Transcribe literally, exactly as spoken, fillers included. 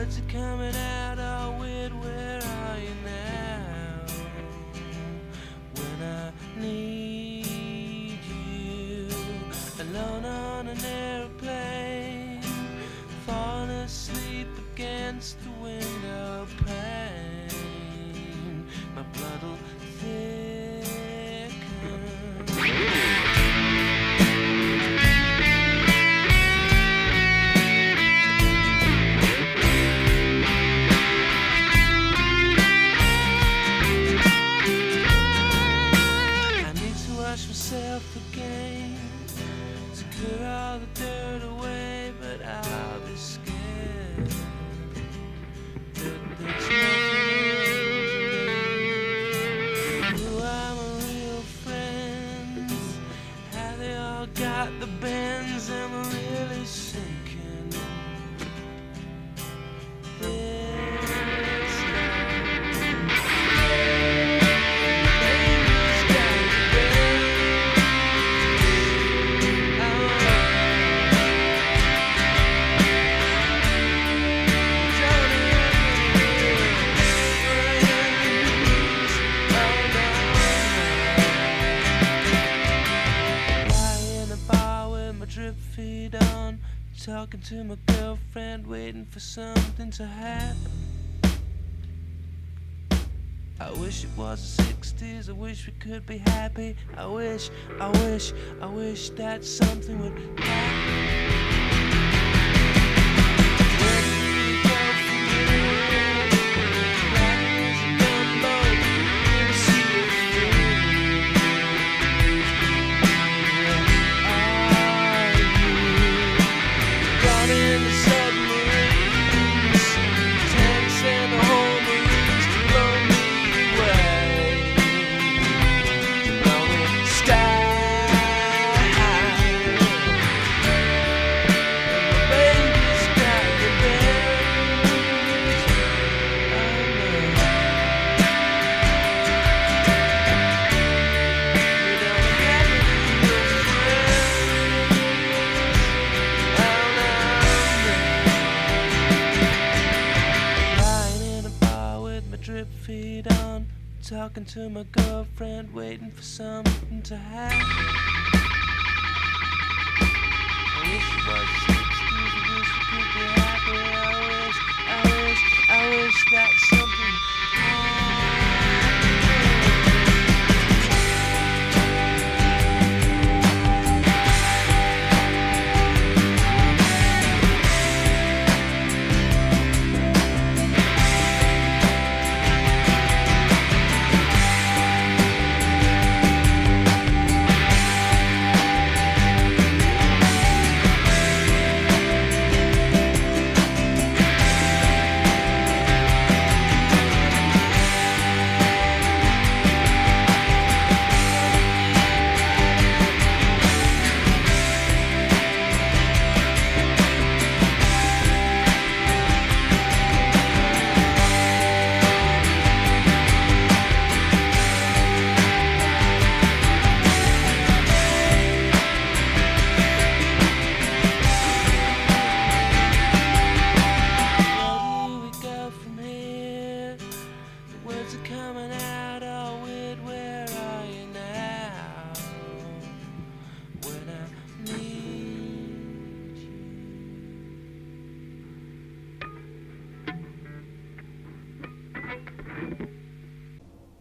words are coming out all weird. Where are you now? When I need you, alone on an airplane, falling asleep against the window pane. My blood'll thicken. Wash myself again to clear all the dirt away, but I'll be scared that there's nothing. Who are my real friends? How they all got the bends? Am I really sinking? This drip feed on, talking to my girlfriend, waiting for something to happen. I wish it was the sixties, I wish we could be happy. I wish, I wish, I wish that something would happen. Drip feed on, talking to my girlfriend, waiting for something to happen. I wish it was the sixties, I wish we could be happy. I wish, I wish, I wish that